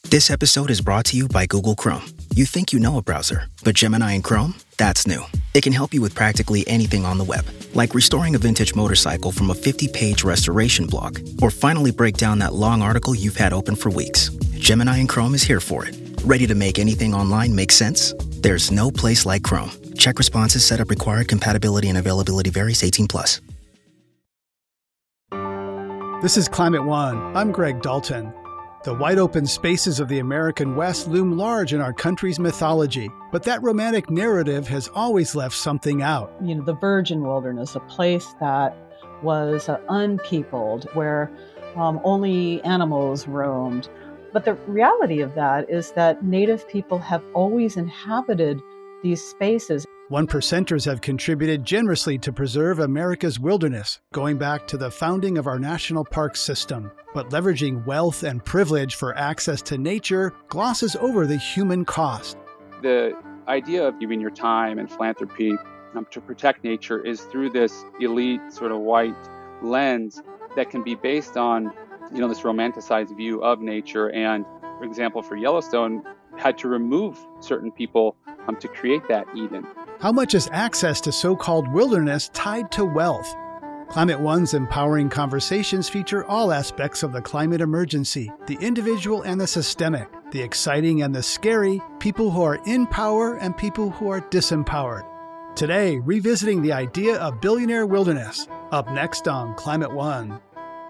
This episode is brought to you by Google Chrome. You think you know a browser, but Gemini and Chrome? That's new. It can help you with practically anything on the web, like restoring a vintage motorcycle from a 50-page restoration blog, or finally break down that long article you've had open for weeks. Gemini and Chrome is here for it. Ready to make anything online make sense? There's no place like Chrome. Check responses, setup required, compatibility and availability varies, 18+. This is Climate One. I'm Greg Dalton. The wide-open spaces of the American West loom large in our country's mythology, but that romantic narrative has always left something out. The virgin wilderness, a place that was unpeopled, where only animals roamed. But the reality of that is that Native people have always inhabited these spaces. One percenters have contributed generously to preserve America's wilderness, going back to the founding of our national park system. But leveraging wealth and privilege for access to nature glosses over the human cost. The idea of giving your time and philanthropy to protect nature is through this elite sort of white lens that can be based on, this romanticized view of nature. And for example, for Yellowstone, had to remove certain people to create that Eden. How much is access to so-called wilderness tied to wealth? Climate One's empowering conversations feature all aspects of the climate emergency, the individual and the systemic, the exciting and the scary, people who are in power and people who are disempowered. Today, revisiting the idea of billionaire wilderness. Up next on Climate One.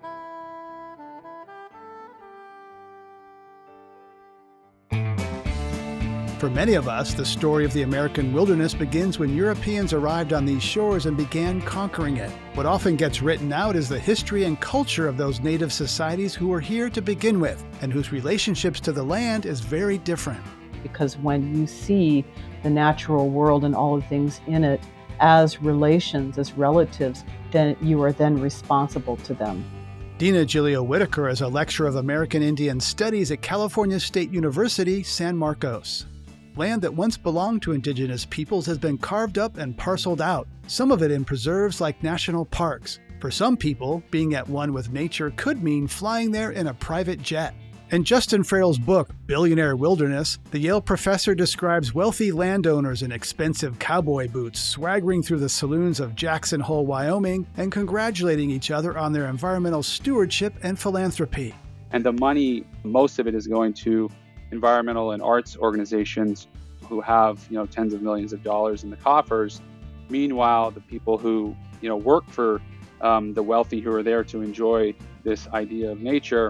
For many of us, the story of the American wilderness begins when Europeans arrived on these shores and began conquering it. What often gets written out is the history and culture of those native societies who were here to begin with, and whose relationships to the land is very different. Because when you see the natural world and all the things in it as relations, as relatives, then you are then responsible to them. Dina Gilio Whitaker is a lecturer of American Indian Studies at California State University, San Marcos. Land that once belonged to indigenous peoples has been carved up and parceled out, some of it in preserves like national parks. For some people, being at one with nature could mean flying there in a private jet. In Justin Farrell's book, Billionaire Wilderness, the Yale professor describes wealthy landowners in expensive cowboy boots swaggering through the saloons of Jackson Hole, Wyoming, and congratulating each other on their environmental stewardship and philanthropy. And the money, most of it is going to environmental and arts organizations who have, tens of millions of dollars in the coffers. Meanwhile, the people who, work for the wealthy who are there to enjoy this idea of nature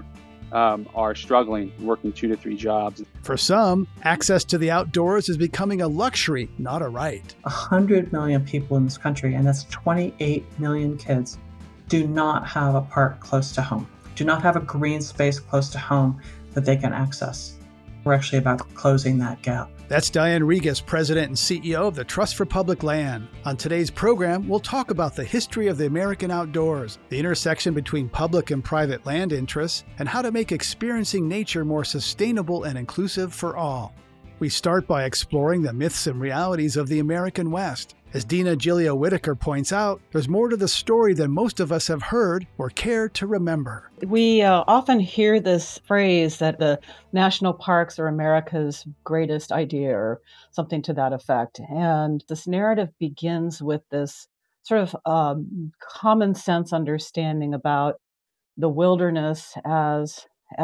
are struggling, working 2 to 3 jobs. For some, access to the outdoors is becoming a luxury, not a right. 100 million people in this country, and that's 28 million kids, do not have a park close to home, do not have a green space close to home that they can access. We're actually about closing that gap. That's Diane Regas, President and CEO of the Trust for Public Land. On today's program, we'll talk about the history of the American outdoors, the intersection between public and private land interests, and how to make experiencing nature more sustainable and inclusive for all. We start by exploring the myths and realities of the American West. As Dina Gilio Whitaker points out, there's more to the story than most of us have heard or care to remember. We often hear this phrase that the national parks are America's greatest idea or something to that effect. And this narrative begins with this sort of common sense understanding about the wilderness as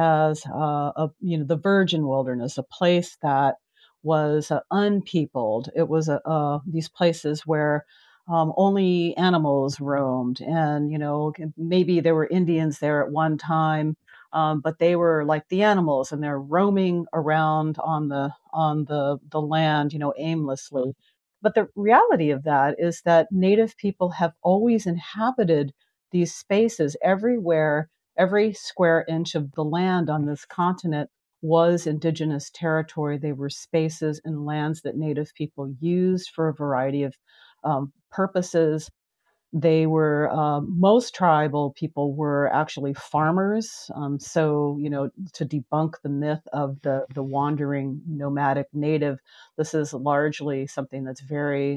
the virgin wilderness, a place that was unpeopled. It was these places where only animals roamed, and maybe there were Indians there at one time, but they were like the animals, and they're roaming around on the land, aimlessly. But the reality of that is that Native people have always inhabited these spaces everywhere. Every square inch of the land on this continent was indigenous territory. They were spaces and lands that Native people used for a variety of purposes. They were, most tribal people were actually farmers. So, to debunk the myth of the wandering nomadic native, this is largely something that's very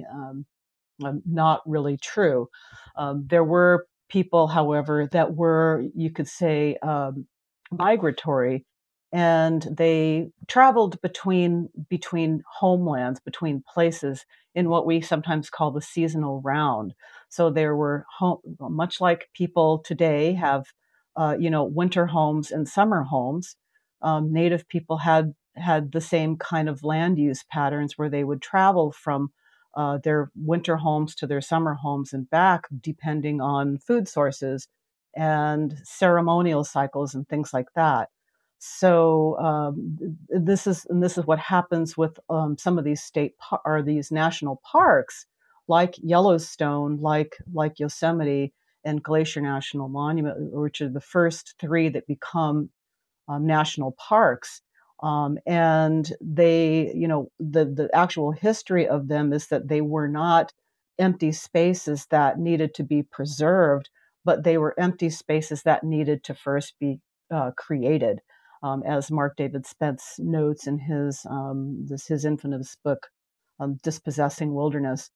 not really true. There were people, however, that were, you could say, migratory. and they traveled between homelands, between places in what we sometimes call the seasonal round. So there were much like people today have, winter homes and summer homes. Native people had the same kind of land use patterns where they would travel from their winter homes to their summer homes and back, depending on food sources and ceremonial cycles and things like that. So this is what happens with some of these or these national parks, like Yellowstone, like Yosemite and Glacier National Monument, which are the first three that become national parks. And they, the actual history of them is that they were not empty spaces that needed to be preserved, but they were empty spaces that needed to first be created, as Mark David Spence notes in his infamous book, Dispossessing Wilderness.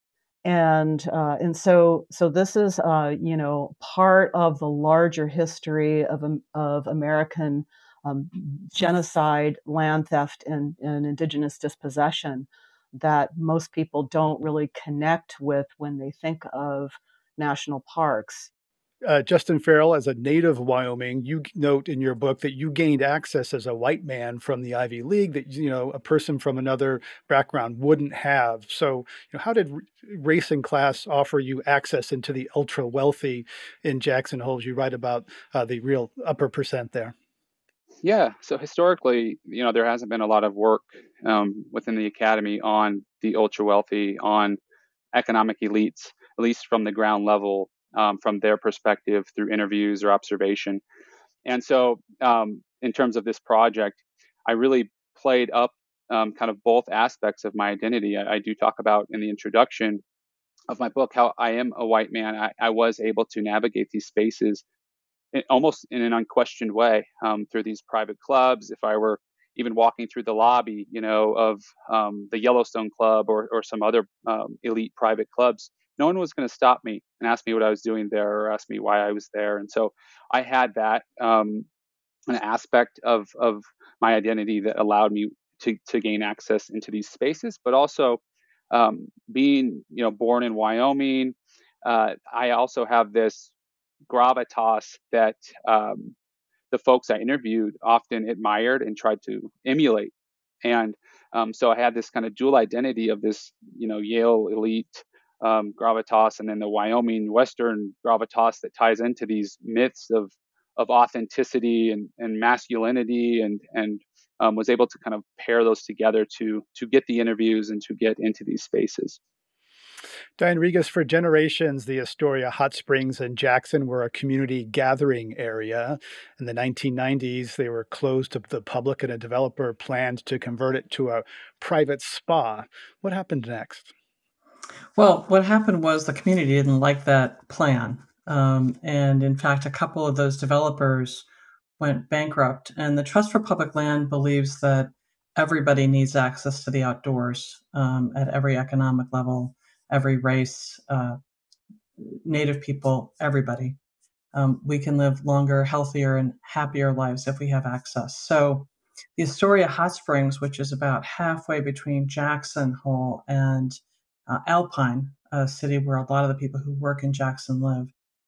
And so this is part of the larger history of American genocide, land theft, and indigenous dispossession that most people don't really connect with when they think of national parks. Justin Farrell, as a native of Wyoming, you note in your book that you gained access as a white man from the Ivy League that a person from another background wouldn't have. So, how did race and class offer you access into the ultra wealthy in Jackson Hole? You write about the real upper percent there. Yeah. So historically, there hasn't been a lot of work within the academy on the ultra wealthy, on economic elites, at least from the ground level, from their perspective through interviews or observation. And so in terms of this project, I really played up kind of both aspects of my identity. I do talk about in the introduction of my book how I am a white man. I was able to navigate these spaces almost in an unquestioned way through these private clubs. If I were even walking through the lobby, of the Yellowstone Club or some other elite private clubs, no one was going to stop me and ask me what I was doing there or ask me why I was there. And so I had that an aspect of my identity that allowed me to gain access into these spaces, but also being born in Wyoming, I also have this gravitas that the folks I interviewed often admired and tried to emulate. And so I had this kind of dual identity of this, Yale elite gravitas, and then the Wyoming Western gravitas that ties into these myths of authenticity and masculinity, and was able to kind of pair those together to get the interviews and to get into these spaces. Diane Regas, for generations, the Astoria Hot Springs in Jackson were a community gathering area. In the 1990s, they were closed to the public, and a developer planned to convert it to a private spa. What happened next? Well, what happened was the community didn't like that plan. And in fact, a couple of those developers went bankrupt. And the Trust for Public Land believes that everybody needs access to the outdoors at every economic level, every race, Native people, everybody. We can live longer, healthier, and happier lives if we have access. So the Astoria Hot Springs, which is about halfway between Jackson Hole and Alpine, a city where a lot of the people who work in Jackson live,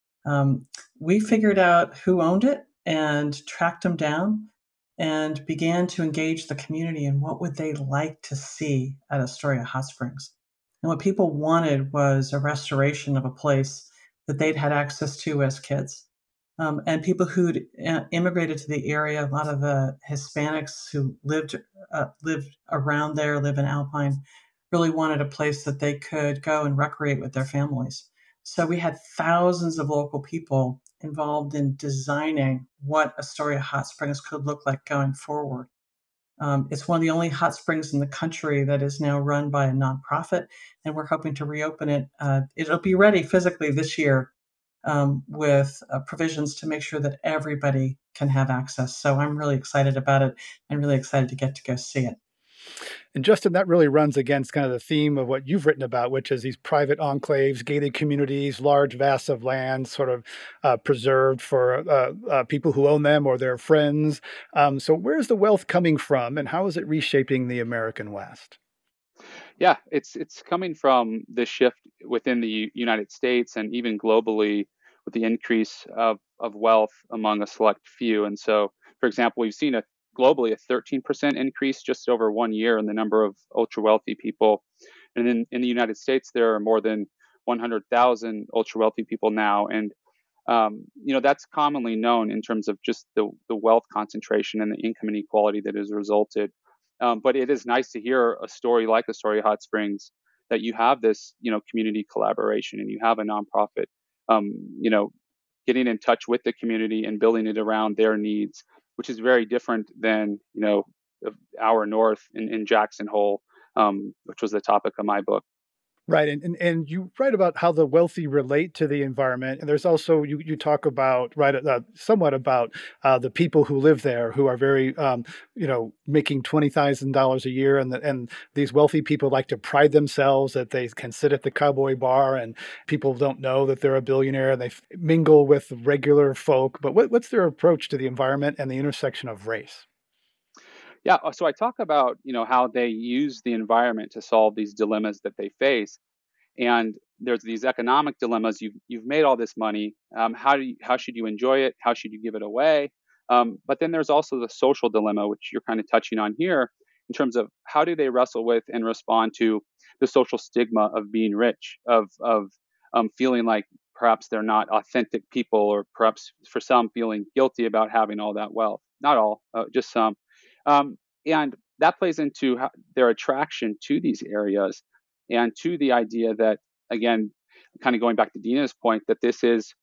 we figured out who owned it and tracked them down and began to engage the community in what would they like to see at Astoria Hot Springs. And what people wanted was a restoration of a place that they'd had access to as kids. And people who'd immigrated to the area, a lot of the Hispanics who lived around there, live in Alpine, really wanted a place that they could go and recreate with their families. So we had thousands of local people involved in designing what Astoria Hot Springs could look like going forward. It's one of the only hot springs in the country that is now run by a nonprofit, and we're hoping to reopen it. It'll be ready physically this year with provisions to make sure that everybody can have access. So I'm really excited about it and really excited to get to go see it. And Justin, that really runs against kind of the theme of what you've written about, which is these private enclaves, gated communities, large vast of land, sort of preserved for people who own them or their friends. So, where's the wealth coming from, and how is it reshaping the American West? Yeah, it's coming from the shift within the United States and even globally with the increase of wealth among a select few. And so, for example, we've seen a globally a 13% increase just over 1 year in the number of ultra wealthy people. And in the United States, there are more than 100,000 ultra wealthy people now. And that's commonly known in terms of just the wealth concentration and the income inequality that has resulted. But it is nice to hear a story like the story of Hot Springs, that you have this, community collaboration, and you have a nonprofit, um, you know, getting in touch with the community and building it around their needs, which is very different than, our north in Jackson Hole, which was the topic of my book. Right, and you write about how the wealthy relate to the environment, and there's also you talk about somewhat about the people who live there who are very making $20,000 a year, and these wealthy people like to pride themselves that they can sit at the cowboy bar, and people don't know that they're a billionaire, and they mingle with regular folk. But what's their approach to the environment and the intersection of race? Yeah, so I talk about how they use the environment to solve these dilemmas that they face, and there's these economic dilemmas. You've made all this money. How should you enjoy it? How should you give it away? But then there's also the social dilemma, which you're kind of touching on here, in terms of how do they wrestle with and respond to the social stigma of being rich, of feeling like perhaps they're not authentic people, or perhaps for some feeling guilty about having all that wealth. Not all, just some. And that plays into their attraction to these areas, and to the idea that, again, kind of going back to Dina's point, that this is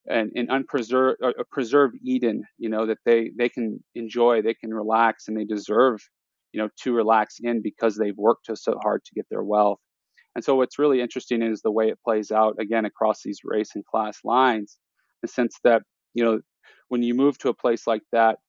an unpreserved, a preserved Eden, that they can enjoy, they can relax, and they deserve, to relax in, because they've worked so hard to get their wealth. And so what's really interesting is the way it plays out, again, across these race and class lines, in the sense that, when you move to a place like that,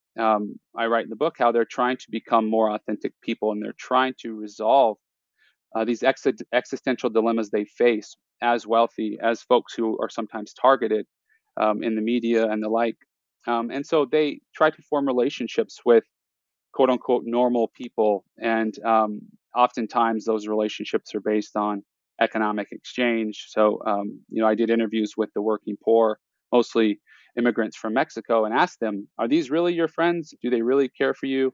I write in the book how they're trying to become more authentic people, and they're trying to resolve these existential dilemmas they face as wealthy, as folks who are sometimes targeted in the media and the like. And so they try to form relationships with quote unquote normal people. And oftentimes those relationships are based on economic exchange. So, I did interviews with the working poor, mostly immigrants from Mexico, and asked them, are these really your friends? Do they really care for you?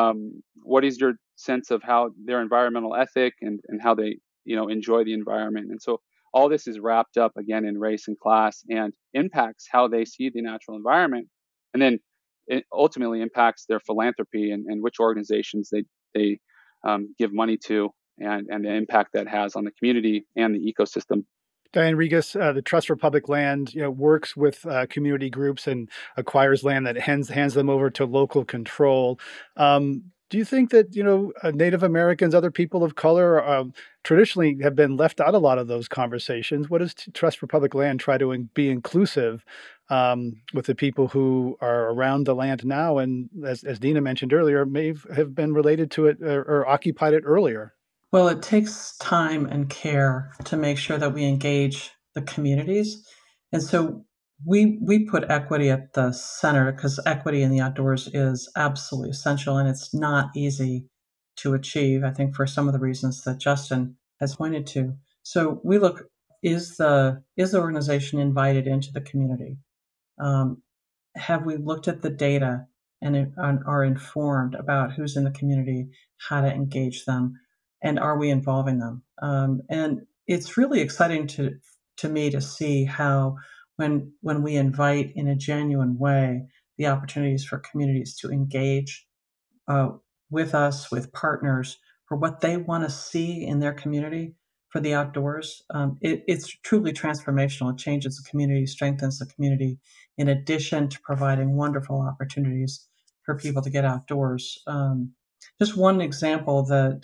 What is your sense of how their environmental ethic, and how they, enjoy the environment? And so all this is wrapped up again in race and class, and impacts how they see the natural environment. And then it ultimately impacts their philanthropy, and which organizations they give money to, and the impact that has on the community and the ecosystem. Diane Regas, the Trust for Public Land, works with community groups and acquires land that hands them over to local control. Do you think that Native Americans, other people of color, traditionally have been left out a lot of those conversations? What does Trust for Public Land try to be inclusive with the people who are around the land now, and as Dina mentioned earlier, may have been related to it or occupied it earlier? Well, it takes time and care to make sure that we engage the communities. And so we put equity at the center, because equity in the outdoors is absolutely essential, and it's not easy to achieve, I think, for some of the reasons that Justin has pointed to. So we look, is the organization invited into the community? Have we looked at the data and are informed about who's in the community, how to engage them, and are we involving them? And it's really exciting to me to see how when we invite in a genuine way the opportunities for communities to engage uh, with us, with partners, for what they want to see in their community for the outdoors. It's truly transformational. It changes the community, strengthens the community, in addition to providing wonderful opportunities for people to get outdoors. Just one example that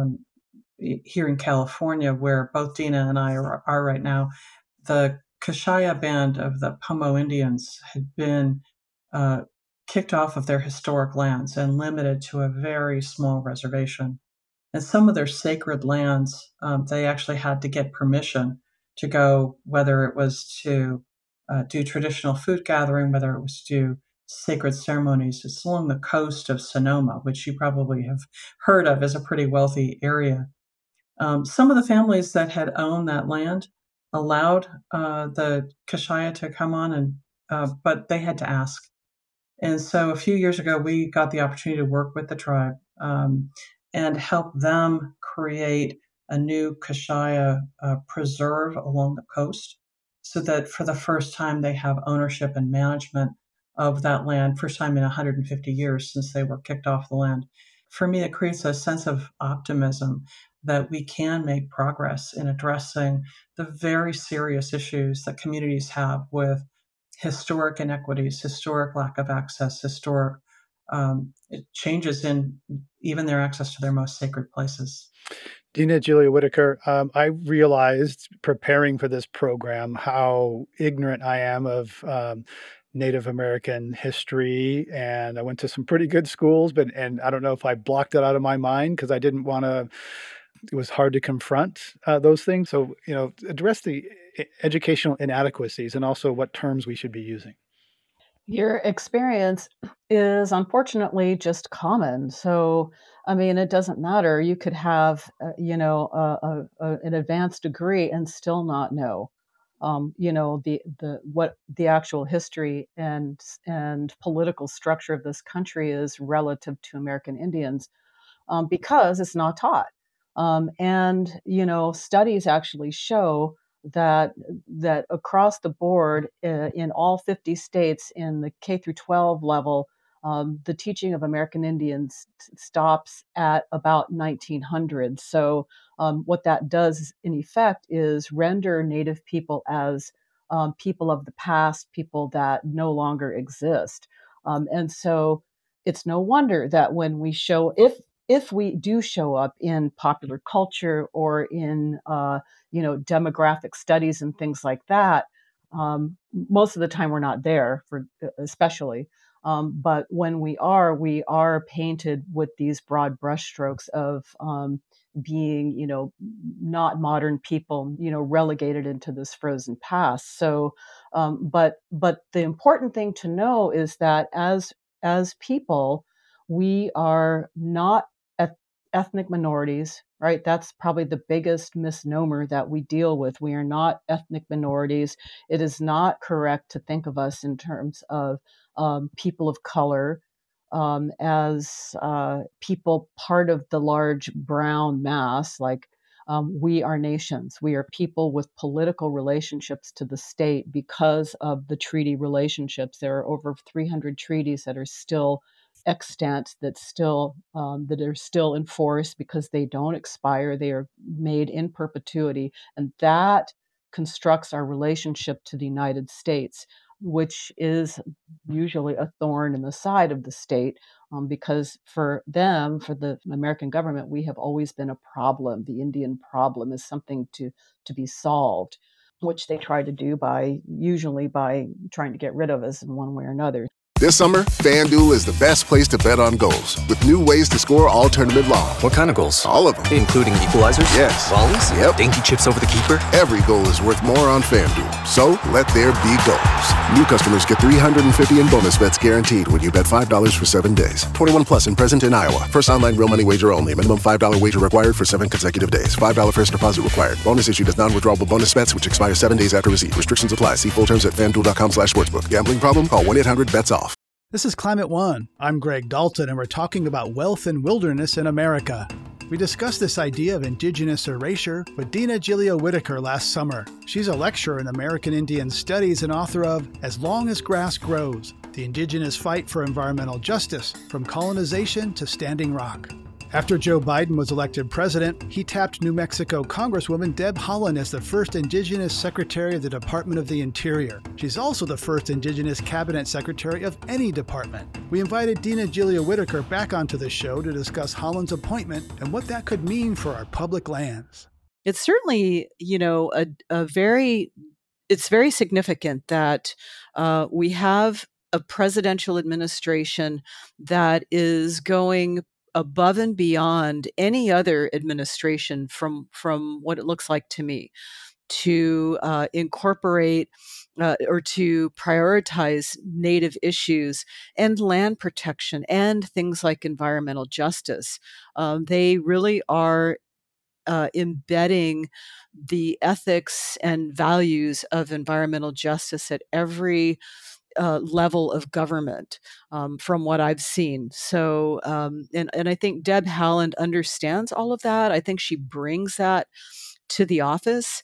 here in California, where both Dina and I are right now, the Kashaya Band of the Pomo Indians had been kicked off of their historic lands and limited to a very small reservation. And some of their sacred lands, they actually had to get permission to go, whether it was to do traditional food gathering, whether it was to do sacred ceremonies. It's along the coast of Sonoma, which you probably have heard of as a pretty wealthy area. Some of the families that had owned that land allowed the Kashaya to come on, but they had to ask. And so a few years ago, we got the opportunity to work with the tribe and help them create a new Kashaya preserve along the coast so that for the first time they have ownership and management of that land, first time in 150 years since they were kicked off the land. For me, it creates a sense of optimism that we can make progress in addressing the very serious issues that communities have with historic inequities, historic lack of access, historic changes in even their access to their most sacred places. Dina Julia Whitaker, I realized preparing for this program how ignorant I am of Native American history, and I went to some pretty good schools, and I don't know if I blocked it out of my mind because I didn't want to. It was hard to confront those things. So, address the educational inadequacies and also what terms we should be using. Your experience is unfortunately just common. So, I mean, it doesn't matter. You could have, an advanced degree and still not know, what the actual history and political structure of this country is relative to American Indians, because it's not taught. Studies actually show that across the board in all 50 states in the K through 12 level, the teaching of American Indians stops at about 1900. So what that does in effect is render Native people as people of the past, people that no longer exist. And so it's no wonder that when we show, if we do show up in popular culture or in demographic studies and things like that, most of the time we're not there for especially. But when we are painted with these broad brushstrokes of being, not modern people, relegated into this frozen past. So, but the important thing to know is that as people, we are not ethnic minorities, right? That's probably the biggest misnomer that we deal with. We are not ethnic minorities. It is not correct to think of us in terms of people of color, as people part of the large brown mass. Like, we are nations. We are people with political relationships to the state because of the treaty relationships. There are over 300 treaties that are still extant, that are still in force because they don't expire. They are made in perpetuity, and that constructs our relationship to the United States, which is usually a thorn in the side of the state, because for the American government, we have always been a problem. The Indian problem is something to be solved, which they try to do usually by trying to get rid of us in one way or another. This summer, FanDuel is the best place to bet on goals, with new ways to score all tournament long. What kind of goals? All of them. Including equalizers? Yes. Volleys? Yep. Dainty chips over the keeper? Every goal is worth more on FanDuel, so let there be goals. New customers get $350 in bonus bets guaranteed when you bet $5 for 7 days. 21 plus and present in Iowa. First online real money wager only. Minimum $5 wager required for 7 consecutive days. $5 first deposit required. Bonus issued as non-withdrawable bonus bets, which expire 7 days after receipt. Restrictions apply. See full terms at FanDuel.com/sportsbook. Gambling problem? Call 1-800-BETS-OFF. This is Climate One. I'm Greg Dalton, and we're talking about wealth and wilderness in America. We discussed this idea of indigenous erasure with Dina Julia Whitaker last summer. She's a lecturer in American Indian Studies and author of As Long as Grass Grows, The Indigenous Fight for Environmental Justice, From Colonization to Standing Rock. After Joe Biden was elected president, he tapped New Mexico Congresswoman Deb Haaland as the first Indigenous Secretary of the Department of the Interior. She's also the first Indigenous Cabinet Secretary of any department. We invited Dina Julia Whitaker back onto the show to discuss Haaland's appointment and what that could mean for our public lands. It's certainly, it's very significant that we have a presidential administration that is going above and beyond any other administration from what it looks like to me to incorporate or to prioritize Native issues and land protection and things like environmental justice. They really are embedding the ethics and values of environmental justice at every level of government, from what I've seen. So, and I think Deb Haaland understands all of that. I think she brings that to the office,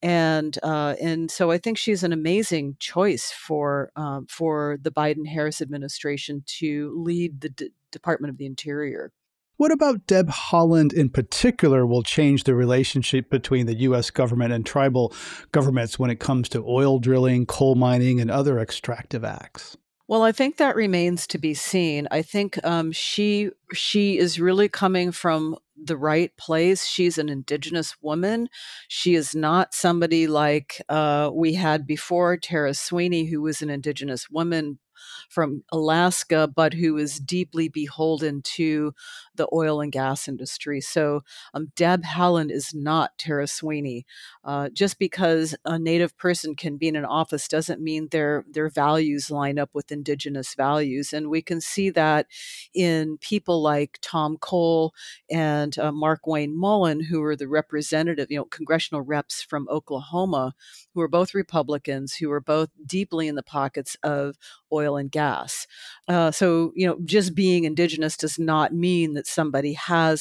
and so I think she's an amazing choice for the Biden-Harris administration to lead the Department of the Interior. What about Deb Haaland in particular will change the relationship between the U.S. government and tribal governments when it comes to oil drilling, coal mining, and other extractive acts? Well, I think that remains to be seen. I think she is really coming from the right place. She's an Indigenous woman. She is not somebody like we had before, Tara Sweeney, who was an Indigenous woman from Alaska, but who is deeply beholden to the oil and gas industry. So Deb Haaland is not Tara Sweeney. Just because a Native person can be in an office doesn't mean their values line up with Indigenous values. And we can see that in people like Tom Cole and Markwayne Mullin, who are the representative, congressional reps from Oklahoma, who are both Republicans, who are both deeply in the pockets of oil and gas. So, just being Indigenous does not mean that somebody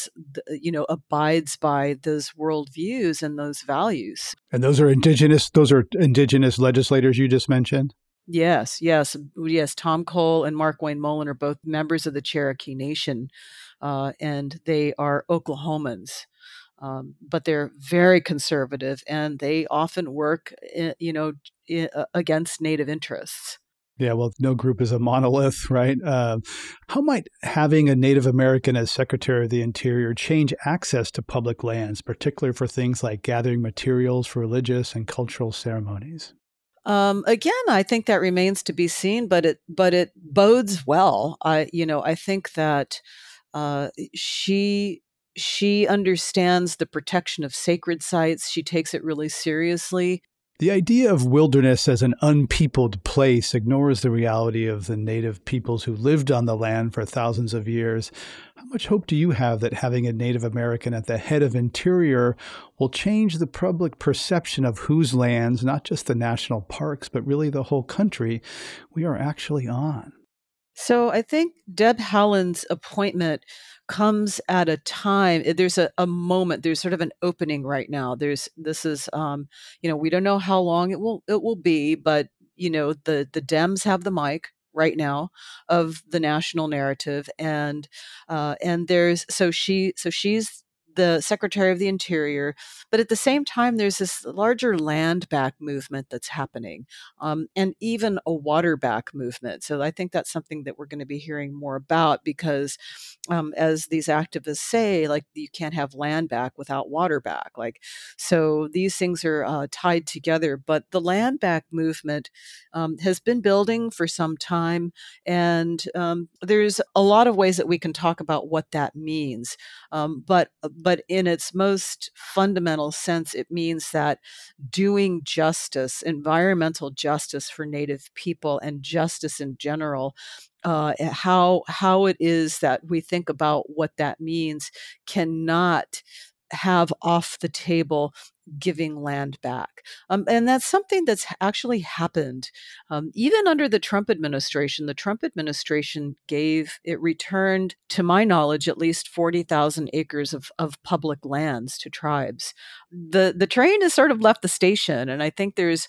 abides by those worldviews and those values. And those are Indigenous legislators you just mentioned? Yes. Tom Cole and Markwayne Mullin are both members of the Cherokee Nation, and they are Oklahomans. But they're very conservative, and they often work, against Native interests. Yeah, well, no group is a monolith, right? How might having a Native American as Secretary of the Interior change access to public lands, particularly for things like gathering materials for religious and cultural ceremonies? Again, I think that remains to be seen, but it bodes well. I think that she understands the protection of sacred sites. She takes it really seriously. The idea of wilderness as an unpeopled place ignores the reality of the native peoples who lived on the land for thousands of years. How much hope do you have that having a Native American at the head of Interior will change the public perception of whose lands, not just the national parks, but really the whole country, we are actually on? So I think Deb Haaland's appointment comes at a time. There's a moment. There's sort of an opening right now. We don't know how long it will be, but the Dems have the mic right now of the national narrative, and she's the Secretary of the Interior, but at the same time, there's this larger land back movement that's happening, and even a water back movement. So I think that's something that we're going to be hearing more about because, as these activists say, like you can't have land back without water back. So these things are tied together. But the land back movement has been building for some time, and there's a lot of ways that we can talk about what that means. But in its most fundamental sense, it means that doing justice, environmental justice for Native people and justice in general, how it is that we think about what that means cannot have off the table giving land back. And that's something that's actually happened. Even under the Trump administration returned, to my knowledge, at least 40,000 acres of public lands to tribes. The train has sort of left the station, and I think there's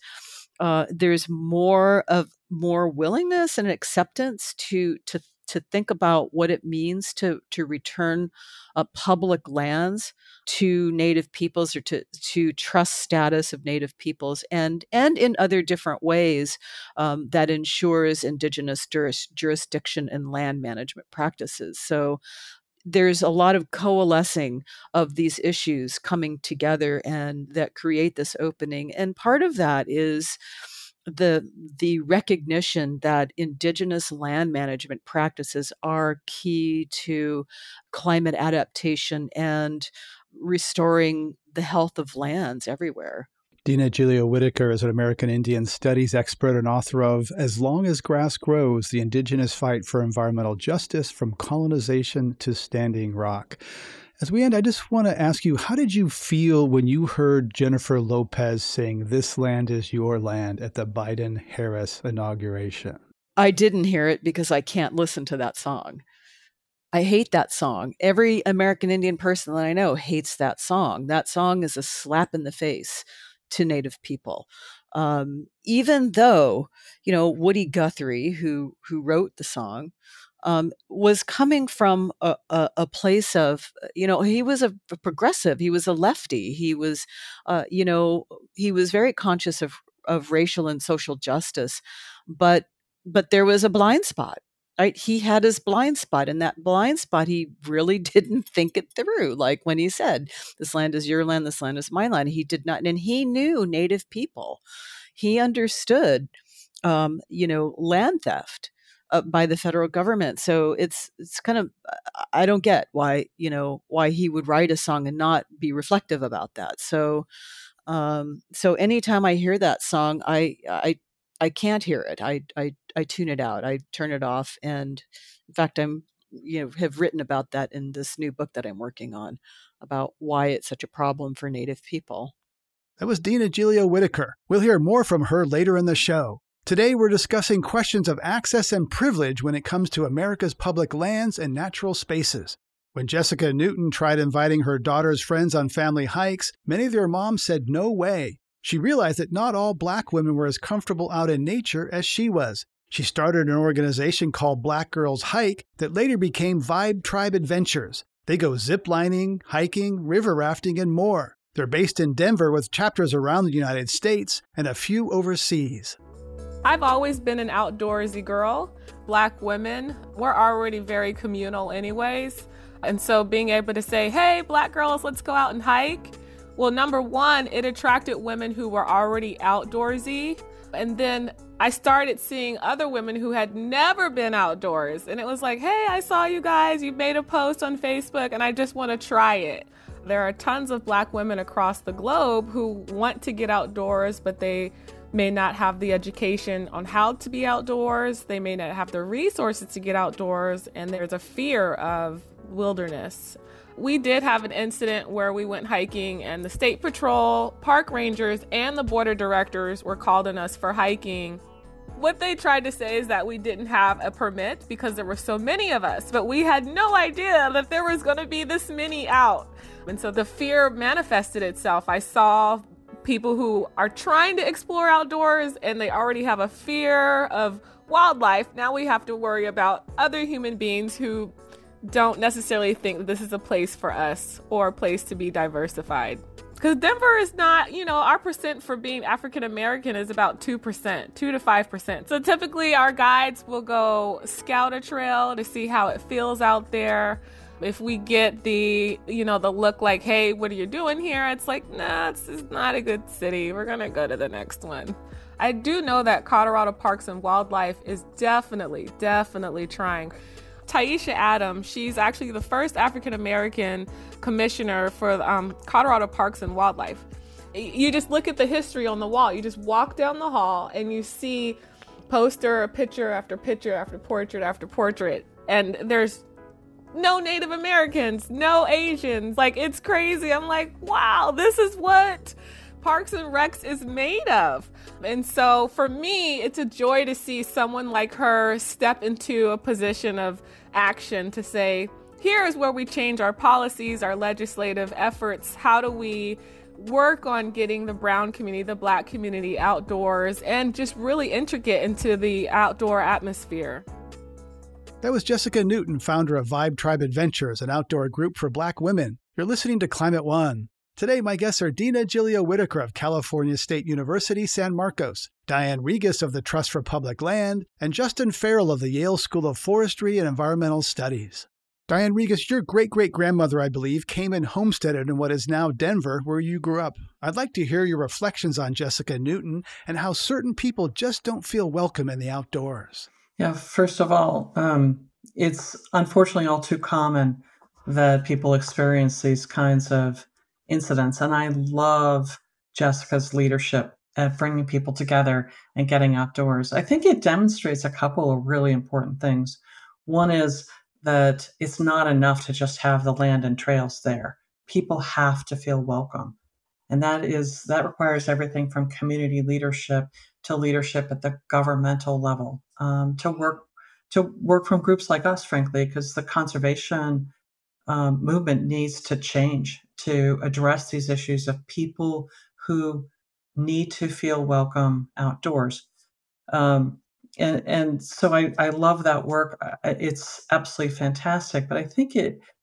more willingness and acceptance to think about what it means to return public lands to Native peoples, or to trust status of Native peoples, and in other different ways that ensures Indigenous jurisdiction and land management practices. So there's a lot of coalescing of these issues coming together and that create this opening. And part of that is the recognition that indigenous land management practices are key to climate adaptation and restoring the health of lands everywhere. Dina Julia Whitaker is an American Indian Studies expert and author of As Long as Grass Grows, The Indigenous Fight for Environmental Justice from Colonization to Standing Rock. As we end, I just want to ask you, how did you feel when you heard Jennifer Lopez sing This Land Is Your Land at the Biden-Harris inauguration? I didn't hear it because I can't listen to that song. I hate that song. Every American Indian person that I know hates that song. That song is a slap in the face to Native people. Even though, Woody Guthrie, who wrote the song, was coming from a place of, he was a progressive, he was a lefty, he was very conscious of racial and social justice, but there was a blind spot. Right? He had his blind spot, and that blind spot, he really didn't think it through. Like when he said, this land is your land, this land is my land. He did not, and he knew Native people. He understood, land theft by the federal government. So it's kind of, I don't get why he would write a song and not be reflective about that. So anytime I hear that song, I can't hear it. I tune it out. I turn it off. And in fact, have written about that in this new book that I'm working on about why it's such a problem for Native people. That was Dina Julia Whitaker. We'll hear more from her later in the show. Today, we're discussing questions of access and privilege when it comes to America's public lands and natural spaces. When Jessica Newton tried inviting her daughter's friends on family hikes, many of their moms said no way. She realized that not all Black women were as comfortable out in nature as she was. She started an organization called Black Girls Hike that later became Vibe Tribe Adventures. They go ziplining, hiking, river rafting, and more. They're based in Denver with chapters around the United States and a few overseas. I've always been an outdoorsy girl. Black women, we're already very communal anyways. And so being able to say, hey, Black girls, let's go out and hike. Well, number one, it attracted women who were already outdoorsy. And then I started seeing other women who had never been outdoors. And it was like, hey, I saw you guys. You made a post on Facebook and I just want to try it. There are tons of Black women across the globe who want to get outdoors, but they may not have the education on how to be outdoors. They may not have the resources to get outdoors. And there's a fear of wilderness. We did have an incident where we went hiking and the state patrol, park rangers, and the border directors were called on us for hiking. What they tried to say is that we didn't have a permit because there were so many of us, but we had no idea that there was going to be this many out. And so the fear manifested itself. I saw people who are trying to explore outdoors and they already have a fear of wildlife. Now we have to worry about other human beings who don't necessarily think that this is a place for us or a place to be diversified. Because Denver is not, our percent for being African American is about 2%, 2 to 5%. So typically our guides will go scout a trail to see how it feels out there. If we get the look like, hey, what are you doing here? It's like, nah, this is not a good city. We're going to go to the next one. I do know that Colorado Parks and Wildlife is definitely trying. Taisha Adams, she's actually the first African-American commissioner for Colorado Parks and Wildlife. You just look at the history on the wall. You just walk down the hall and you see poster, picture after picture after portrait after portrait. And there's no Native Americans, no Asians. Like, it's crazy. I'm like, wow, this is what Parks and Recs is made of. And so for me, it's a joy to see someone like her step into a position of action to say, here's where we change our policies, our legislative efforts. How do we work on getting the brown community, the Black community outdoors and just really integrate into the outdoor atmosphere? That was Jessica Newton, founder of Vibe Tribe Adventures, an outdoor group for Black women. You're listening to Climate One. Today, my guests are Dina Julia Whitaker of California State University, San Marcos, Diane Regas of the Trust for Public Land, and Justin Farrell of the Yale School of Forestry and Environmental Studies. Diane Regas, your great-great-grandmother, I believe, came and homesteaded in what is now Denver, where you grew up. I'd like to hear your reflections on Jessica Newton and how certain people just don't feel welcome in the outdoors. Yeah, first of all, it's unfortunately all too common that people experience these kinds of incidents. And I love Jessica's leadership at bringing people together and getting outdoors. I think it demonstrates a couple of really important things. One is that it's not enough to just have the land and trails there. People have to feel welcome. And that requires everything from community leadership to leadership at the governmental level, to work from groups like us, frankly, because the conservation movement needs to change to address these issues of people who need to feel welcome outdoors. And so I love that work. It's absolutely fantastic. But I think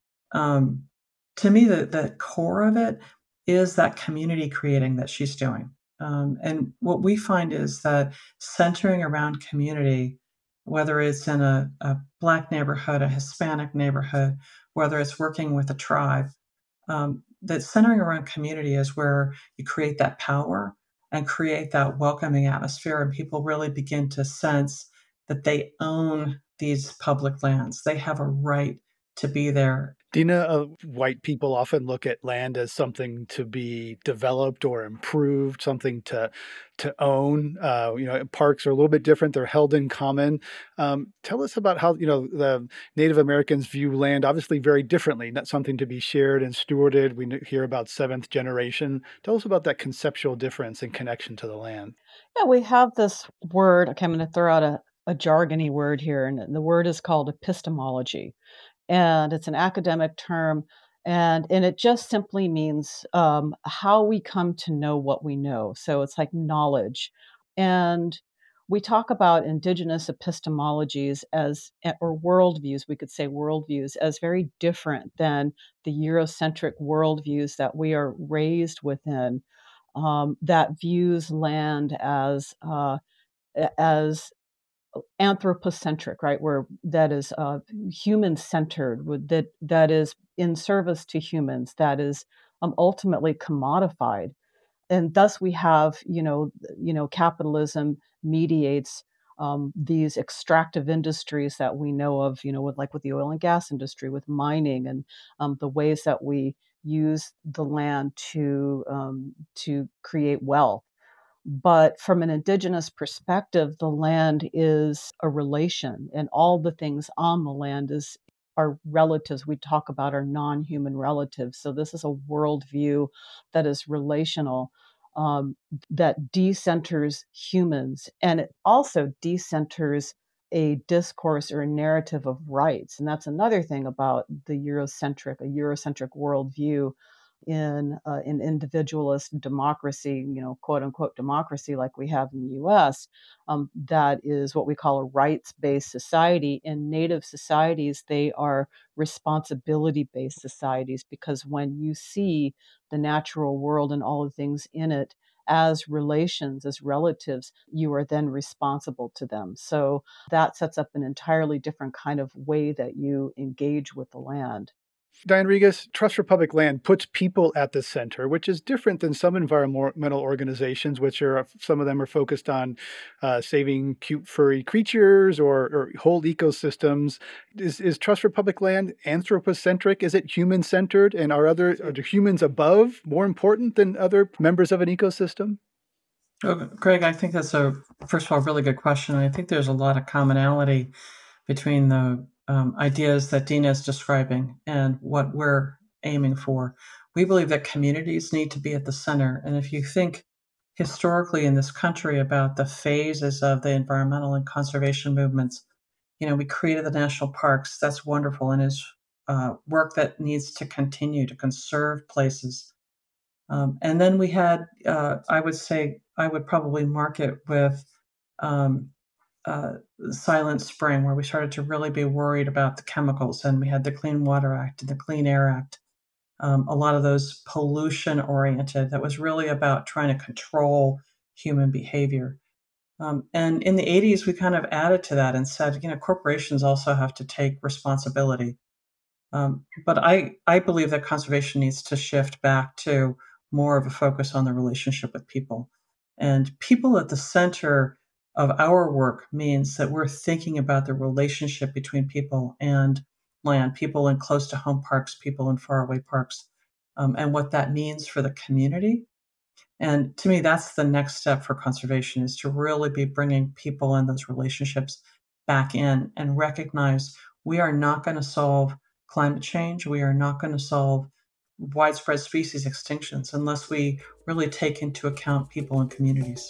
to me, the core of it is that community creating that she's doing. And what we find is that centering around community, whether it's in a Black neighborhood, a Hispanic neighborhood, whether it's working with a tribe, that centering around community is where you create that power and create that welcoming atmosphere, and people really begin to sense that they own these public lands. They have a right to be there. Dina, white people often look at land as something to be developed or improved, something to own. Parks are a little bit different. They're held in common. Tell us about how, the Native Americans view land obviously very differently, not something to be shared and stewarded. We hear about seventh generation. Tell us about that conceptual difference and connection to the land. Yeah, we have this word. Okay, I'm going to throw out a jargony word here, and the word is called epistemology. And it's an academic term, and it just simply means how we come to know what we know. So it's like knowledge. And we talk about indigenous epistemologies or worldviews, we could say worldviews, as very different than the Eurocentric worldviews that we are raised within, that views land as anthropocentric, right? Where that is human-centered, that is in service to humans, that is ultimately commodified, and thus we have, capitalism mediates these extractive industries that we know of, with the oil and gas industry, with mining, and the ways that we use the land to create wealth. But from an indigenous perspective, the land is a relation, and all the things on the land are relatives. We talk about our non-human relatives. So this is a worldview that is relational, that decenters humans, and it also decenters a discourse or a narrative of rights. And that's another thing about a Eurocentric worldview in individualist democracy, quote unquote democracy like we have in the US, that is what we call a rights-based society. In Native societies, they are responsibility-based societies, because when you see the natural world and all the things in it as relations, as relatives, you are then responsible to them. So that sets up an entirely different kind of way that you engage with the land. Diane Regas, Trust for Public Land puts people at the center, which is different than some environmental organizations, some of them are focused on saving cute furry creatures or whole ecosystems. Is Trust for Public Land anthropocentric? Is it human-centered? And are the humans above more important than other members of an ecosystem? Oh, Greg, I think that's first of all, a really good question. I think there's a lot of commonality between the ideas that Dina is describing and what we're aiming for. We believe that communities need to be at the center. And if you think historically in this country about the phases of the environmental and conservation movements, we created the national parks. That's wonderful, and is work that needs to continue to conserve places. And then we had, I would probably mark it with Silent Spring, where we started to really be worried about the chemicals, and we had the Clean Water Act and the Clean Air Act, a lot of those pollution oriented, that was really about trying to control human behavior. And in the 80s, we kind of added to that and said, corporations also have to take responsibility. But I believe that conservation needs to shift back to more of a focus on the relationship with people. And people at the center of our work means that we're thinking about the relationship between people and land, people in close to home parks, people in faraway parks, and what that means for the community. And to me, that's the next step for conservation, is to really be bringing people and those relationships back in and recognize we are not going to solve climate change. We are not going to solve widespread species extinctions unless we really take into account people and communities.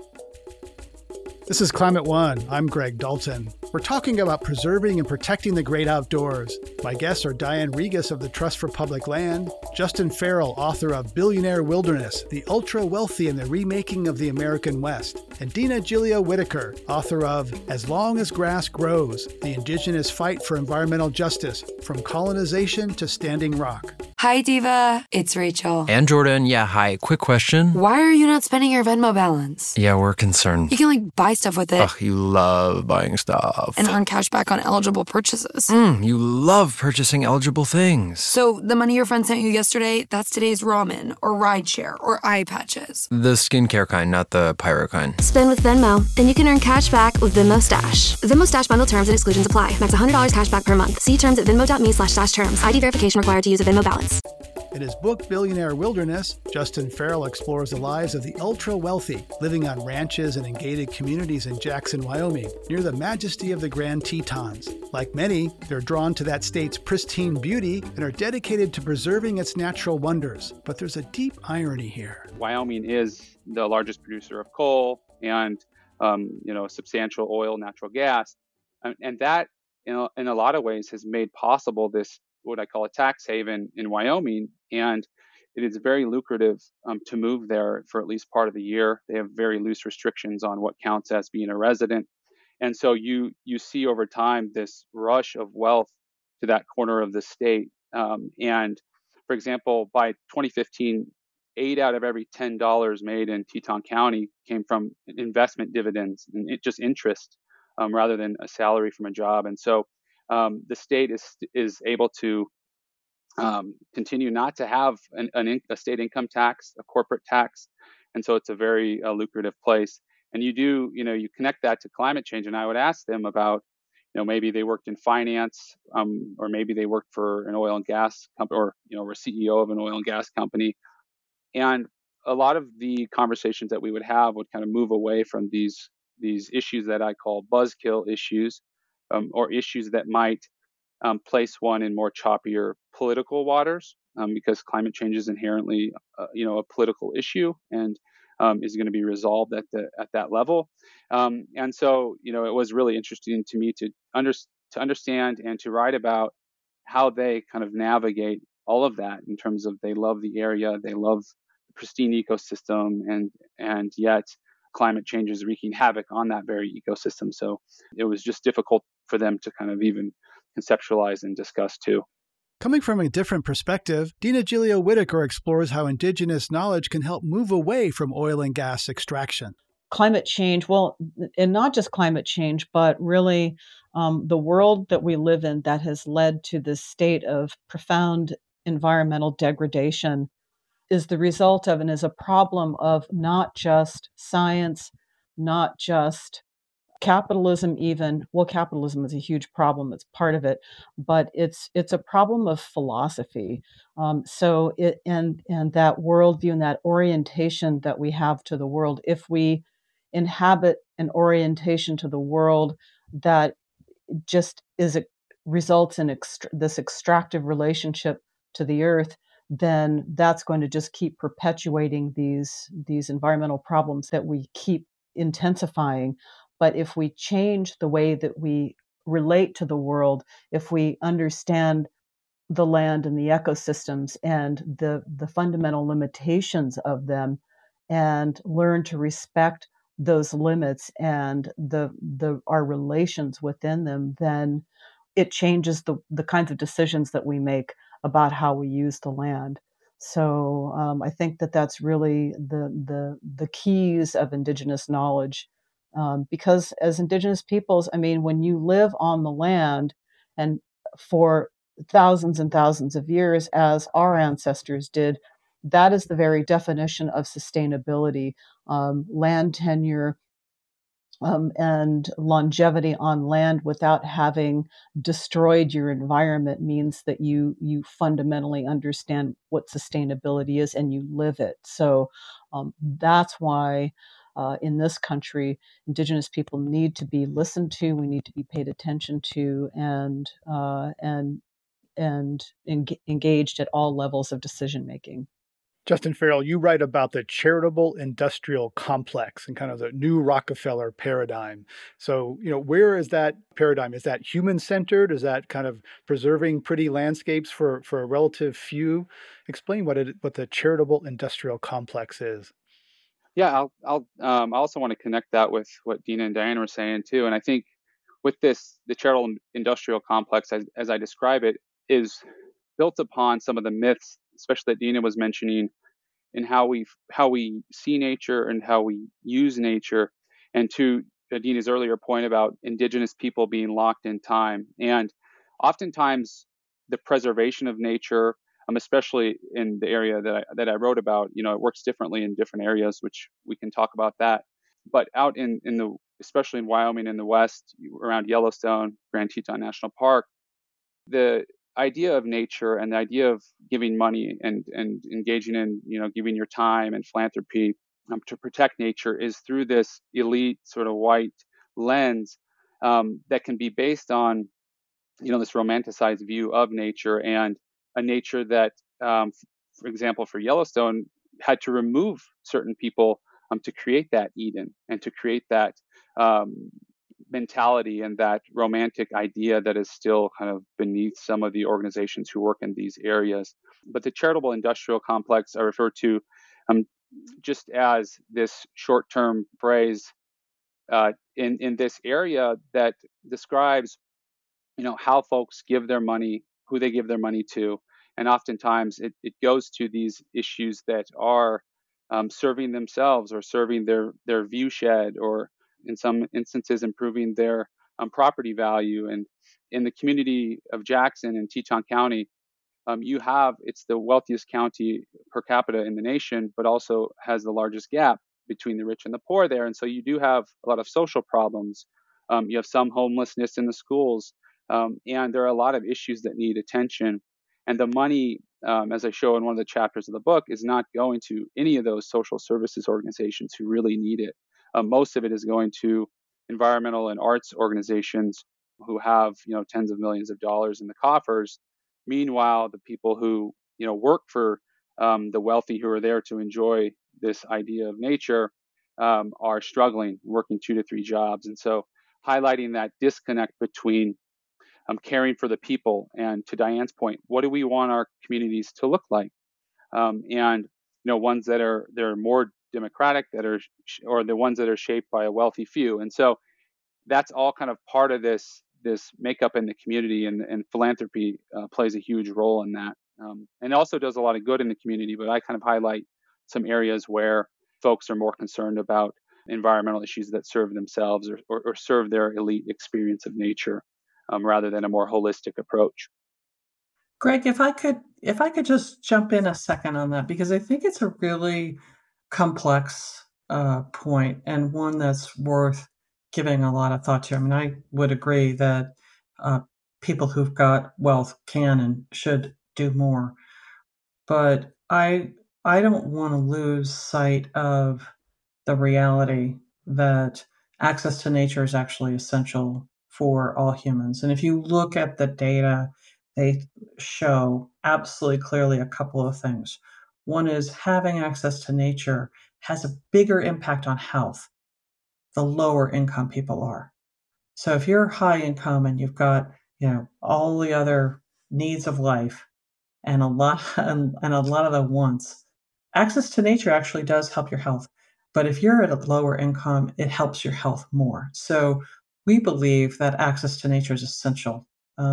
This is Climate One. I'm Greg Dalton. We're talking about preserving and protecting the great outdoors. My guests are Diane Regas of the Trust for Public Land, Justin Farrell, author of Billionaire Wilderness, The Ultra-Wealthy and the Remaking of the American West, and Dina Gilio Whitaker, author of As Long as Grass Grows, The Indigenous Fight for Environmental Justice, From Colonization to Standing Rock. Hi, Diva. It's Rachel. And Jordan. Yeah, hi. Quick question. Why are you not spending your Venmo balance? Yeah, we're concerned. You can, buy stuff with it. Ugh, you love buying stuff. And earn cash back on eligible purchases. You love purchasing eligible things. So the money your friend sent you yesterday, that's today's ramen or rideshare or eye patches. The skincare kind, not the pyro kind. Spend with Venmo. Then you can earn cash back with Venmo Stash. Venmo Stash bundle terms and exclusions apply. Max $100 cash back per month. See terms at venmo.me/stash terms. ID verification required to use a Venmo balance. In his book, Billionaire Wilderness, Justin Farrell explores the lives of the ultra-wealthy, living on ranches and in gated communities in Jackson, Wyoming, near the majesty of the Grand Tetons. Like many, they're drawn to that state's pristine beauty and are dedicated to preserving its natural wonders. But there's a deep irony here. Wyoming is the largest producer of coal and, substantial oil, natural gas. And that, in a lot of ways, has made possible this, what I call a tax haven in Wyoming. And it is very lucrative to move there for at least part of the year. They have very loose restrictions on what counts as being a resident. And so you see over time this rush of wealth to that corner of the state. And for example, by 2015, 8 out of every $10 made in Teton County came from investment dividends and just interest rather than a salary from a job. And so the state is able to continue not to have a state income tax, a corporate tax, and so it's a very lucrative place. And you connect that to climate change. And I would ask them about, maybe they worked in finance, or maybe they worked for an oil and gas company, or were CEO of an oil and gas company. And a lot of the conversations that we would have would kind of move away from these issues that I call buzzkill issues. Or issues that might place one in more choppier political waters, because climate change is inherently, a political issue and is going to be resolved at that level. And so, it was really interesting to me to understand and to write about how they kind of navigate all of that in terms of they love the area, they love the pristine ecosystem, and yet climate change is wreaking havoc on that very ecosystem. So it was just difficult for them to kind of even conceptualize and discuss too. Coming from a different perspective, Dina Gilio Whitaker explores how Indigenous knowledge can help move away from oil and gas extraction. Climate change, well, and not just climate change, but really the world that we live in that has led to this state of profound environmental degradation is the result of and is a problem of not just science, not just capitalism even. Well, capitalism is a huge problem. It's part of it, but it's a problem of philosophy. And that worldview and that orientation that we have to the world, if we inhabit an orientation to the world that just results in this extractive relationship to the earth, then that's going to just keep perpetuating these environmental problems that we keep intensifying. But if we change the way that we relate to the world, if we understand the land and the ecosystems and the fundamental limitations of them, and learn to respect those limits and our relations within them, then it changes the kinds of decisions that we make about how we use the land. So I think that's really the keys of Indigenous knowledge, because as Indigenous peoples, I mean, when you live on the land and for thousands and thousands of years as our ancestors did. That is the very definition of sustainability. Land tenure and longevity on land without having destroyed your environment means that you fundamentally understand what sustainability is and you live it. So that's why in this country, Indigenous people need to be listened to. We need to be paid attention to, and engaged at all levels of decision making. Justin Farrell, you write about the charitable industrial complex and kind of the new Rockefeller paradigm. So, where is that paradigm? Is that human-centered? Is that kind of preserving pretty landscapes for a relative few? Explain what the charitable industrial complex is. Yeah, I also want to connect that with what Dina and Diane were saying too. And I think with this, the charitable industrial complex, as I describe it, is built upon some of the myths, especially that Dina was mentioning, in how we see nature and how we use nature, and to Dina's earlier point about Indigenous people being locked in time. And oftentimes the preservation of nature, especially in the area that I wrote about, it works differently in different areas, which we can talk about that. But out in the, especially in Wyoming in the West, around Yellowstone, Grand Teton National Park, the idea of nature and the idea of giving money and engaging in, giving your time and philanthropy to protect nature is through this elite sort of white lens that can be based on, this romanticized view of nature, and a nature that, for example, for Yellowstone, had to remove certain people to create that Eden and to create that mentality and that romantic idea that is still kind of beneath some of the organizations who work in these areas. But the charitable industrial complex I refer to just as this short-term phrase in this area that describes, how folks give their money, who they give their money to. And oftentimes it goes to these issues that are serving themselves or serving their view shed, or in some instances improving their property value. And in the community of Jackson in Teton County, it's the wealthiest county per capita in the nation, but also has the largest gap between the rich and the poor there. And so you do have a lot of social problems. You have some homelessness in the schools, and there are a lot of issues that need attention. And the money, as I show in one of the chapters of the book, is not going to any of those social services organizations who really need it. Most of it is going to environmental and arts organizations who have, tens of millions of dollars in the coffers. Meanwhile, the people who, work for the wealthy who are there to enjoy this idea of nature are struggling, working 2 to 3 jobs. And so highlighting that disconnect between caring for the people, and to Diane's point, what do we want our communities to look like? And ones that they're more democratic, or the ones that are shaped by a wealthy few. And so that's all kind of part of this makeup in the community, and philanthropy plays a huge role in that. And also does a lot of good in the community, but I kind of highlight some areas where folks are more concerned about environmental issues that serve themselves or serve their elite experience of nature, rather than a more holistic approach. Greg, if I could just jump in a second on that, because I think it's a really complex point, and one that's worth giving a lot of thought to. I mean, I would agree that people who've got wealth can and should do more, but I don't want to lose sight of the reality that access to nature is actually essential for all humans. And if you look at the data, they show absolutely clearly a couple of things. One is having access to nature has a bigger impact on health the lower income people are. So if you're high income and you've got, all the other needs of life and a lot of the wants, access to nature actually does help your health. But if you're at a lower income, it helps your health more. So we believe that access to nature is essential,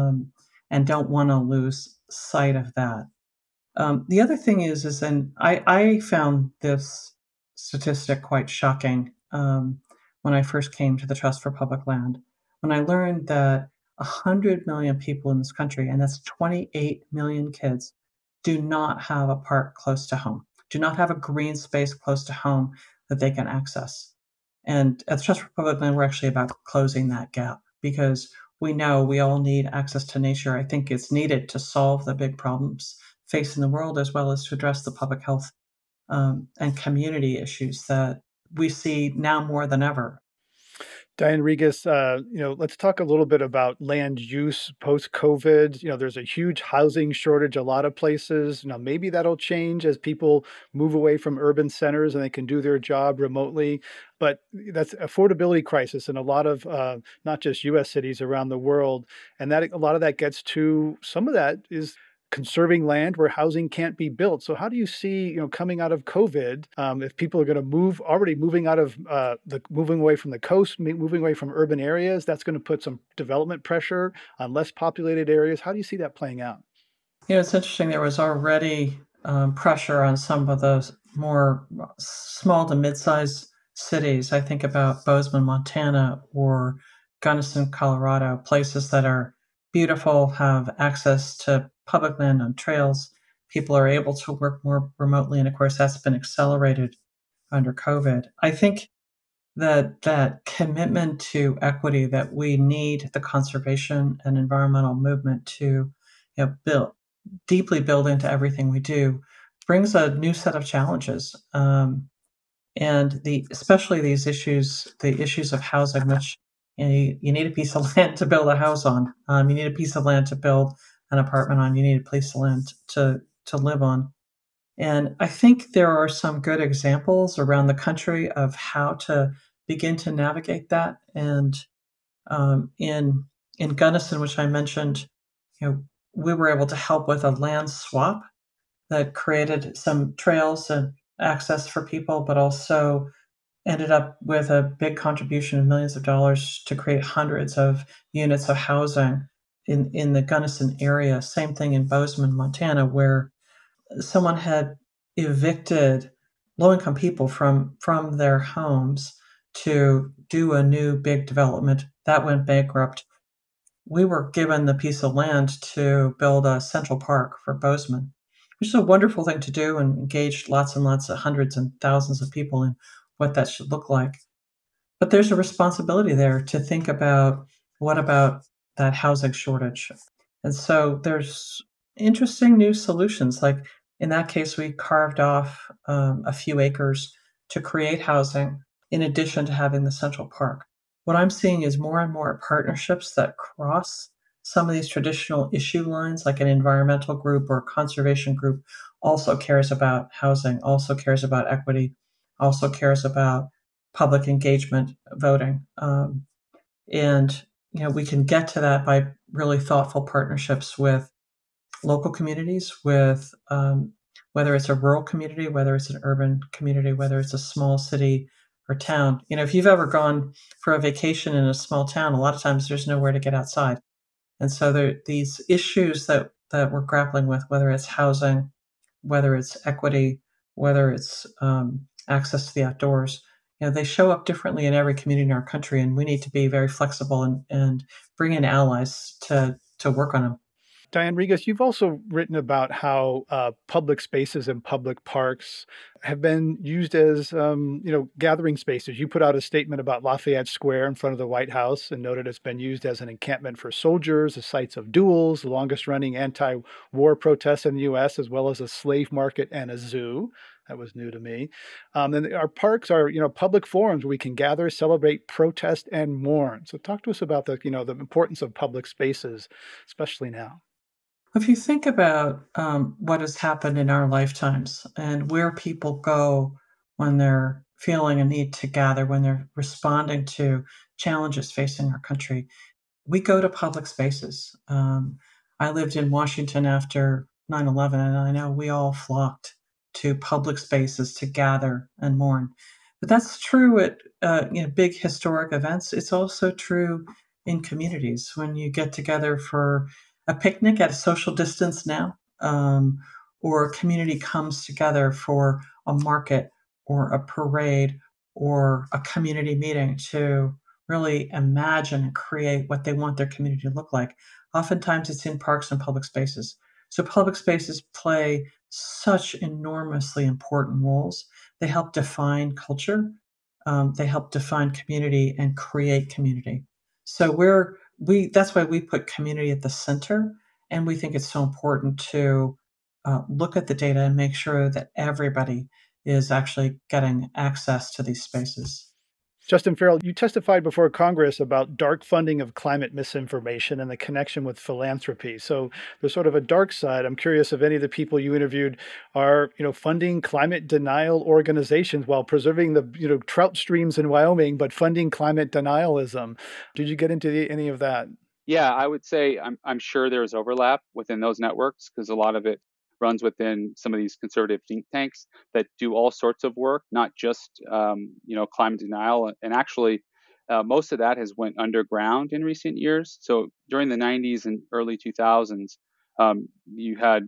and don't want to lose sight of that. The other thing is, and I found this statistic quite shocking when I first came to the Trust for Public Land, when I learned that 100 million people in this country, and that's 28 million kids, do not have a park close to home, do not have a green space close to home that they can access. And at the Trust for Public Land, we're actually about closing that gap because we know we all need access to nature. I think it's needed to solve the big problems facing the world as well as to address the public health and community issues that we see now more than ever. Diane Regas, let's talk a little bit about land use post-COVID. There's a huge housing shortage a lot of places. Maybe that'll change as people move away from urban centers and they can do their job remotely. But that's affordability crisis in a lot of not just U.S. cities around the world. And that a lot of that gets to some of that is conserving land where housing can't be built. So how do you see, coming out of COVID, if people are going to moving away from the coast, moving away from urban areas, that's going to put some development pressure on less populated areas. How do you see that playing out? It's interesting. There was already pressure on some of those more small to mid-sized cities. I think about Bozeman, Montana, or Gunnison, Colorado, places that are beautiful, have access to public land on trails. People are able to work more remotely. And of course, that's been accelerated under COVID. I think that commitment to equity that we need the conservation and environmental movement to deeply build into everything we do brings a new set of challenges. And especially these issues, the issues of housing, which you need a piece of land to build a house on. You need a piece of land to build an apartment on. You need a piece of land to live on. And I think there are some good examples around the country of how to begin to navigate that. And in Gunnison, which I mentioned, we were able to help with a land swap that created some trails and access for people, but also ended up with a big contribution of millions of dollars to create hundreds of units of housing in the Gunnison area. Same thing in Bozeman, Montana, where someone had evicted low-income people from their homes to do a new big development. That went bankrupt. We were given the piece of land to build a central park for Bozeman, which is a wonderful thing to do, and engaged lots and lots of hundreds and thousands of people in what that should look like. But there's a responsibility there to think about what about that housing shortage. And so there's interesting new solutions. Like in that case, we carved off a few acres to create housing in addition to having the central park. What I'm seeing is more and more partnerships that cross some of these traditional issue lines, like an environmental group or a conservation group also cares about housing, also cares about equity, also cares about public engagement voting. And we can get to that by really thoughtful partnerships with local communities, with whether it's a rural community, whether it's an urban community, whether it's a small city or town. If you've ever gone for a vacation in a small town, a lot of times there's nowhere to get outside. And so there are these issues that we're grappling with, whether it's housing, whether it's equity, whether it's access to the outdoors. They show up differently in every community in our country, and we need to be very flexible and bring in allies to work on them. Diane Regas, you've also written about how public spaces and public parks have been used as, gathering spaces. You put out a statement about Lafayette Square in front of the White House and noted it's been used as an encampment for soldiers, the sites of duels, the longest-running anti-war protests in the U.S., as well as a slave market and a zoo. That was new to me. And our parks are, public forums where we can gather, celebrate, protest, and mourn. So talk to us about the importance of public spaces, especially now. If you think about what has happened in our lifetimes and where people go when they're feeling a need to gather, when they're responding to challenges facing our country, we go to public spaces. I lived in Washington after 9/11, and I know we all flocked to public spaces to gather and mourn. But that's true at big historic events. It's also true in communities when you get together for a picnic at a social distance now, or a community comes together for a market or a parade or a community meeting to really imagine and create what they want their community to look like. Oftentimes it's in parks and public spaces. So public spaces play such enormously important roles. They help define culture. They help define community and create community. So that's why we put community at the center. And we think it's so important to look at the data and make sure that everybody is actually getting access to these spaces. Justin Farrell, you testified before Congress about dark funding of climate misinformation and the connection with philanthropy. So there's sort of a dark side. I'm curious if any of the people you interviewed are, funding climate denial organizations while preserving the, trout streams in Wyoming, but funding climate denialism. Did you get into any of that? Yeah, I would say I'm sure there's overlap within those networks because a lot of it runs within some of these conservative think tanks that do all sorts of work, not just climate denial. And actually, most of that has went underground in recent years. So during the 90s and early 2000s, you had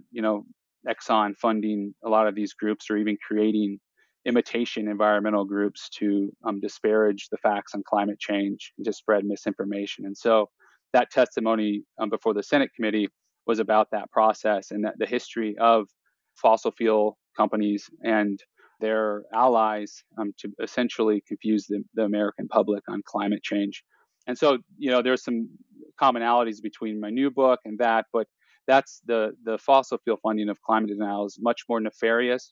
Exxon funding a lot of these groups, or even creating imitation environmental groups to disparage the facts on climate change and to spread misinformation. And so that testimony before the Senate committee was about that process and that the history of fossil fuel companies and their allies to essentially confuse the American public on climate change. And so, there's some commonalities between my new book and that, but that's the fossil fuel funding of climate denial is much more nefarious,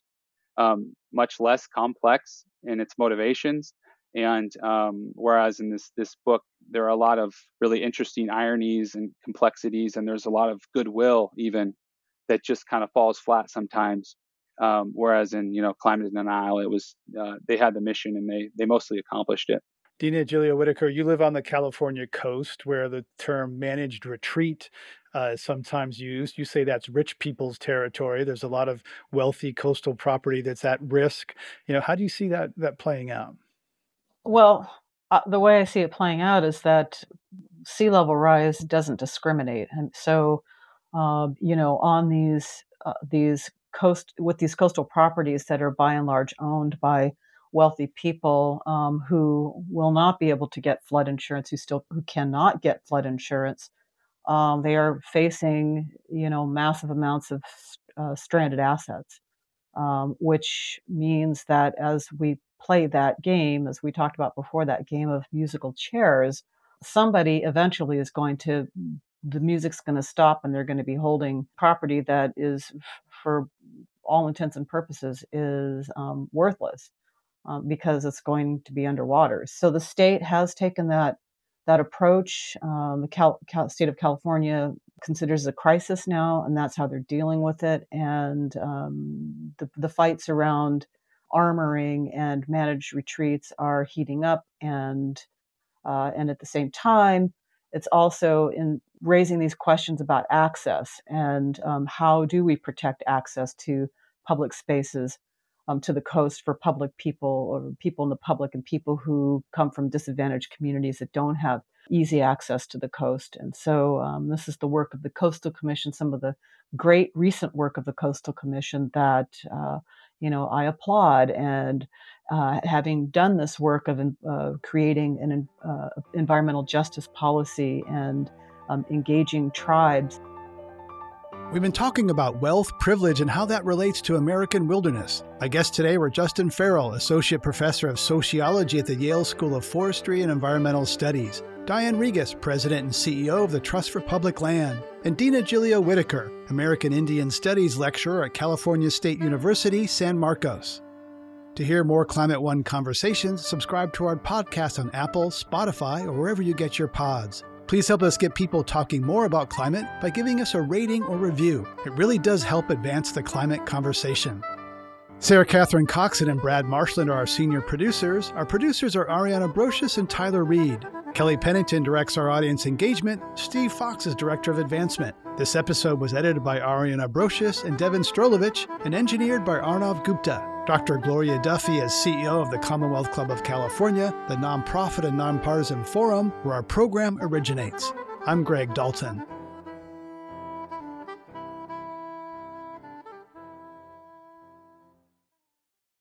much less complex in its motivations. And whereas in this book, there are a lot of really interesting ironies and complexities, and there's a lot of goodwill even that just kind of falls flat sometimes. Whereas in climate denial, it was they had the mission and they mostly accomplished it. Dina Julia Whitaker, you live on the California coast where the term managed retreat is sometimes used. You say that's rich people's territory. There's a lot of wealthy coastal property that's at risk. How do you see that playing out? Well, the way I see it playing out is that sea level rise doesn't discriminate. And so, on these coastal properties that are by and large owned by wealthy people who will not be able to get flood insurance, who cannot get flood insurance, they are facing, massive amounts of stranded assets, which means that as we play that game, as we talked about before, that game of musical chairs, somebody eventually the music's going to stop and they're going to be holding property that is, for all intents and purposes, is worthless because it's going to be underwater. So the state has taken that approach. The state of California considers it a crisis now, and that's how they're dealing with it. And the fights around armoring and managed retreats are heating up, and at the same time, it's also in raising these questions about access and how do we protect access to public spaces, to the coast for public people, or people in the public, and people who come from disadvantaged communities that don't have easy access to the coast. And so this is the work of the Coastal Commission, some of the great recent work of the Coastal Commission that I applaud. And having done this work of creating an environmental justice policy and engaging tribes. We've been talking about wealth, privilege, and how that relates to American wilderness. My guests today were Justin Farrell, Associate Professor of Sociology at the Yale School of Forestry and Environmental Studies, Diane Regas, President and CEO of the Trust for Public Land, and Dina Julia Whitaker, American Indian Studies Lecturer at California State University, San Marcos. To hear more Climate One conversations, subscribe to our podcast on Apple, Spotify, or wherever you get your pods. Please help us get people talking more about climate by giving us a rating or review. It really does help advance the climate conversation. Sarah Catherine Coxon and Brad Marshland are our senior producers. Our producers are Ariana Brocious and Tyler Reed. Kelly Pennington directs our audience engagement. Steve Fox is Director of Advancement. This episode was edited by Ariana Brocious and Devin Strolovich and engineered by Arnav Gupta. Dr. Gloria Duffy is CEO of the Commonwealth Club of California, the nonprofit and nonpartisan forum where our program originates. I'm Greg Dalton.